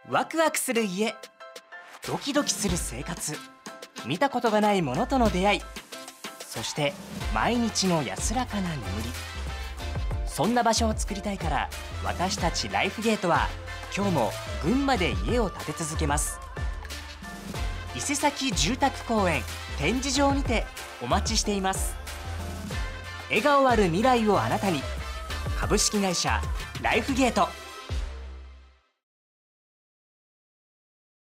ワクワクする家、ドキドキする生活、見たことがないものとの出会い、そして毎日の安らかな眠り。そんな場所を作りたいから、私たちライフゲートは今日も群馬で家を建て続けます。伊勢崎住宅公園展示場にてお待ちしています。笑顔ある未来をあなたに。株式会社ライフゲート。